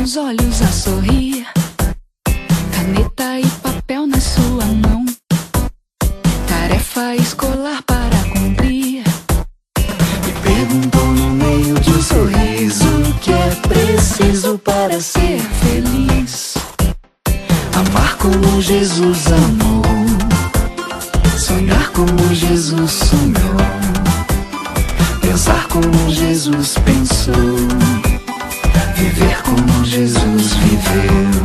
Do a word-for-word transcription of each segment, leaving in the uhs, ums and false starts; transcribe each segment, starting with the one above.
seus olhos a sorrir, caneta e papel na sua mão, tarefa escolar para cumprir. Me perguntou no meio de um sorriso o que é preciso para ser feliz. Amar como Jesus amou, sonhar como Jesus sonhou, pensar como Jesus pensou, viver como Jesus viveu,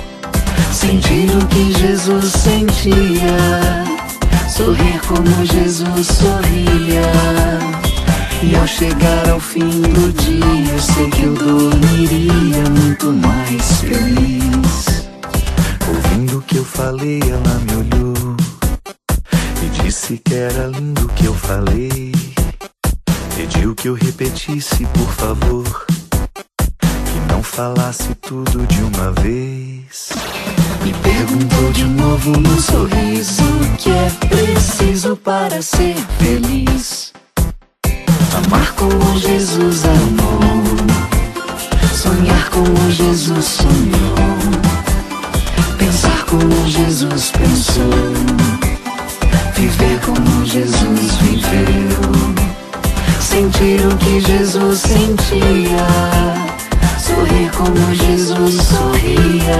sentir o que Jesus sentia, sorrir como Jesus sorria. E ao chegar ao fim do dia, eu sei que eu dormiria muito mais feliz. Ouvindo o que eu falei, ela me olhou e disse que era lindo o que eu falei. Pediu que eu repetisse, por favor, que não falasse tudo de uma vez. Me perguntou de novo num sorriso o que é preciso para ser feliz. Amar como Jesus amou, sonhar como Jesus sonhou, pensar como Jesus pensou, viver como Jesus viveu, sentir o que Jesus sentia, sorrir como Jesus sorria.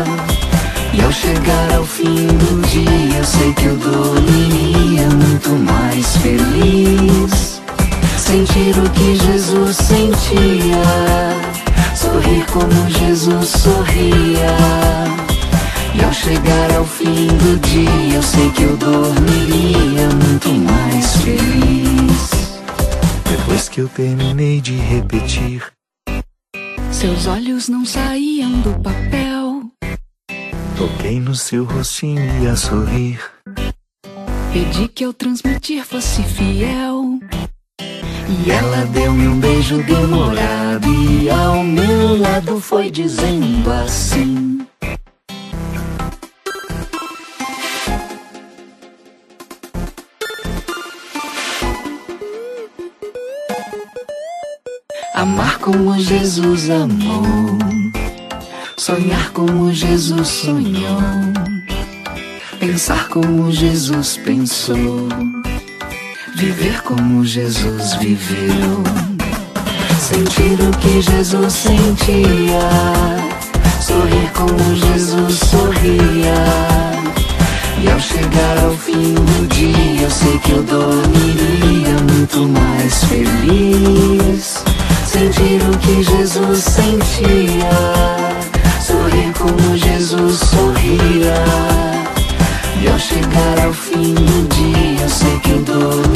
E ao chegar ao fim do dia, eu sei que eu dormiria muito mais feliz. Sentir o que Jesus sentia, sorrir como Jesus sorria. E ao chegar ao fim do dia, eu sei que eu dormiria muito mais feliz. Depois que eu terminei de repetir, seus olhos não saíam do papel. toquei no seu rostinho e a sorrir. Pedi que ao transmitir fosse fiel. E ela deu-me um beijo demorado e ao meu lado foi dizendo assim: amar como Jesus amou, sonhar como Jesus sonhou, pensar como Jesus pensou, viver como Jesus viveu, sentir o que Jesus sentia, sorrir como Jesus sorria. E ao chegar ao fim do dia, eu sei que eu dormiria muito mais feliz. Sentir o que Jesus sentia, sorrir como Jesus sorria. E ao chegar ao fim do dia, eu sei que eu dormiria